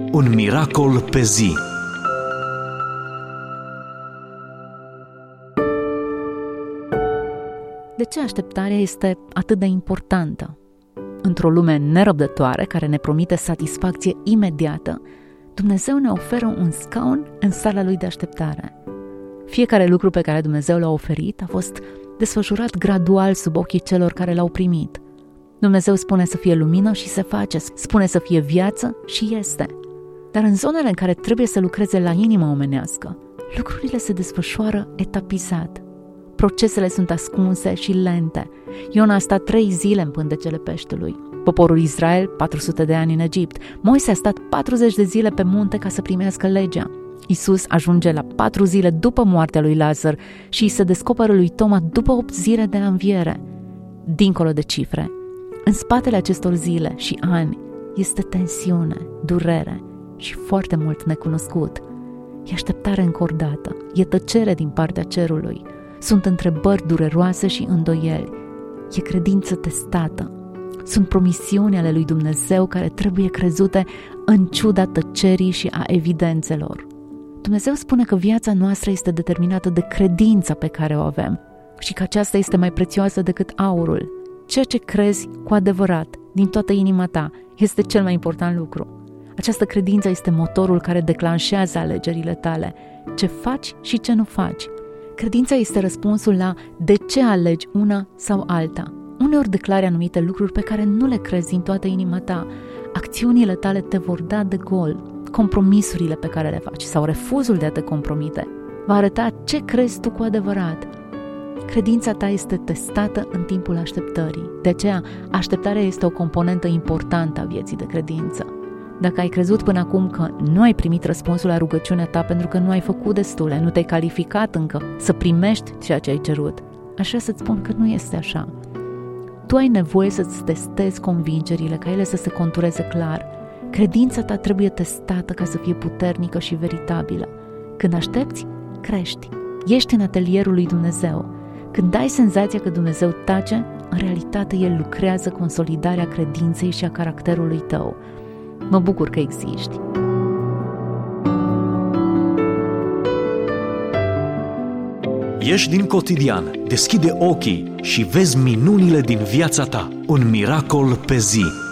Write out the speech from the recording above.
Un miracol pe zi. De ce așteptarea este atât de importantă? Într-o lume nerăbdătoare care ne promite satisfacție imediată, Dumnezeu ne oferă un scaun în sala Lui de așteptare. Fiecare lucru pe care Dumnezeu l-a oferit a fost desfășurat gradual sub ochii celor care l-au primit. Dumnezeu spune să fie lumină și se face, spune să fie viață și este. Dar în zonele în care trebuie să lucreze la inima omenească, lucrurile se desfășoară etapizat. Procesele sunt ascunse și lente. Iona a stat 3 zile în pântecele peștelui. Poporul Israel, 400 de ani în Egipt. Moise a stat 40 de zile pe munte ca să primească legea. Iisus ajunge la 4 zile după moartea lui Lazar și îi se descoperă lui Toma după 8 zile de la înviere. Dincolo de cifre, în spatele acestor zile și ani este tensiune, durere și foarte mult necunoscut. E așteptare încordată, e tăcere din partea cerului, sunt întrebări dureroase și îndoieli, e credință testată, sunt promisiuni ale lui Dumnezeu care trebuie crezute în ciuda tăcerii și a evidențelor. Dumnezeu spune că viața noastră este determinată de credința pe care o avem și că aceasta este mai prețioasă decât aurul. Ceea ce crezi cu adevărat, din toată inima ta, este cel mai important lucru. Această credință este motorul care declanșează alegerile tale, ce faci și ce nu faci. Credința este răspunsul la de ce alegi una sau alta. Uneori declari anumite lucruri pe care nu le crezi din toată inima ta. Acțiunile tale te vor da de gol. Compromisurile pe care le faci sau refuzul de a te compromite va arăta ce crezi tu cu adevărat. Credința ta este testată în timpul așteptării. De aceea, așteptarea este o componentă importantă a vieții de credință. Dacă ai crezut până acum că nu ai primit răspunsul la rugăciunea ta pentru că nu ai făcut destule, nu te-ai calificat încă să primești ceea ce ai cerut, aș vrea să-ți spun că nu este așa. Tu ai nevoie să-ți testezi convingerile, ca ele să se contureze clar. Credința ta trebuie testată ca să fie puternică și veritabilă. Când aștepți, crești. Ești în atelierul lui Dumnezeu. Când ai senzația că Dumnezeu tace, în realitate El lucrează consolidarea credinței și a caracterului tău. Mă bucur că existi. Ieși din cotidian, deschide ochii și vezi minunile din viața ta. Un miracol pe zi.